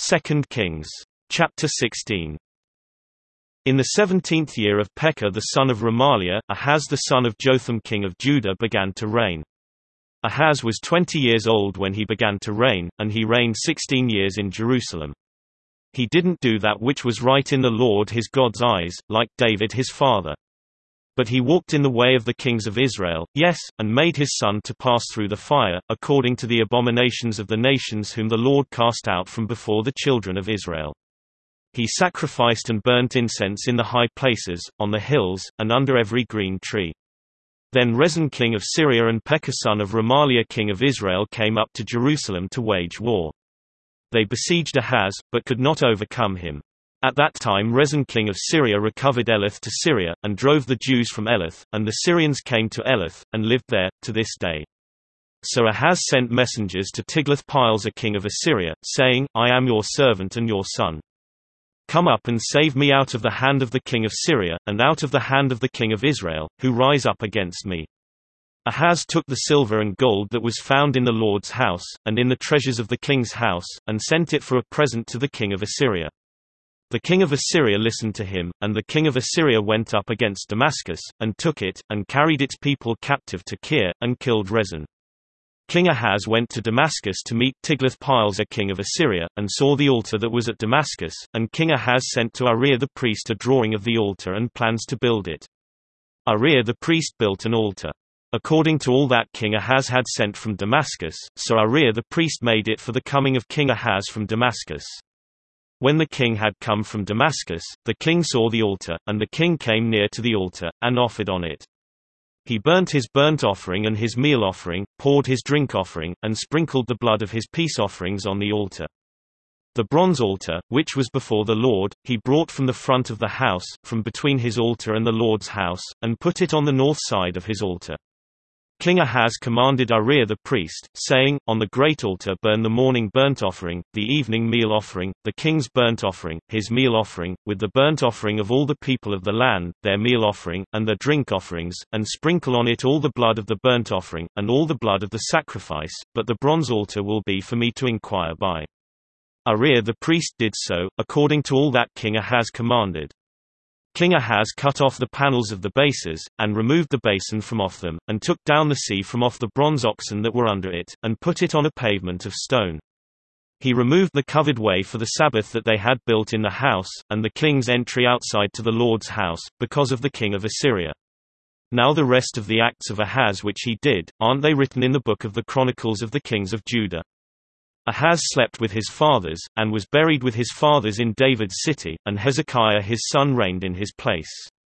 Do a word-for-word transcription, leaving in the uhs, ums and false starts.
Second Kings. Chapter sixteen. In the seventeenth year of Pekah the son of Remaliah, Ahaz the son of Jotham king of Judah began to reign. Ahaz was twenty years old when he began to reign, and he reigned sixteen years in Jerusalem. He didn't do that which was right in the Lord his God's eyes, like David his father. But he walked in the way of the kings of Israel, yes, and made his son to pass through the fire, according to the abominations of the nations whom the Lord cast out from before the children of Israel. He sacrificed and burnt incense in the high places, on the hills, and under every green tree. Then Rezin king of Syria and Pekah son of Remaliah king of Israel came up to Jerusalem to wage war. They besieged Ahaz, but could not overcome him. At that time Rezin king of Syria recovered Elath to Syria, and drove the Jews from Elath, and the Syrians came to Elath, and lived there, to this day. So Ahaz sent messengers to Tiglath-Pileser king of Assyria, saying, I am your servant and your son. Come up and save me out of the hand of the king of Syria, and out of the hand of the king of Israel, who rise up against me. Ahaz took the silver and gold that was found in the Lord's house, and in the treasures of the king's house, and sent it for a present to the king of Assyria. The king of Assyria listened to him, and the king of Assyria went up against Damascus, and took it, and carried its people captive to Kir, and killed Rezin. King Ahaz went to Damascus to meet Tiglath-Pileser king of Assyria, and saw the altar that was at Damascus, and King Ahaz sent to Uriah the priest a drawing of the altar and plans to build it. Uriah the priest built an altar. According to all that King Ahaz had sent from Damascus, so Uriah the priest made it for the coming of King Ahaz from Damascus. When the king had come from Damascus, the king saw the altar, and the king came near to the altar, and offered on it. He burnt his burnt offering and his meal offering, poured his drink offering, and sprinkled the blood of his peace offerings on the altar. The bronze altar, which was before the Lord, he brought from the front of the house, from between his altar and the Lord's house, and put it on the north side of his altar. King Ahaz commanded Uriah the priest, saying, On the great altar burn the morning burnt offering, the evening meal offering, the king's burnt offering, his meal offering, with the burnt offering of all the people of the land, their meal offering, and their drink offerings, and sprinkle on it all the blood of the burnt offering, and all the blood of the sacrifice, but the bronze altar will be for me to inquire by. Uriah the priest did so, according to all that King Ahaz commanded. King Ahaz cut off the panels of the bases, and removed the basin from off them, and took down the sea from off the bronze oxen that were under it, and put it on a pavement of stone. He removed the covered way for the Sabbath that they had built in the house, and the king's entry outside to the Lord's house, because of the king of Assyria. Now the rest of the acts of Ahaz which he did, aren't they written in the book of the Chronicles of the kings of Judah? Ahaz slept with his fathers, and was buried with his fathers in David's city, and Hezekiah his son reigned in his place.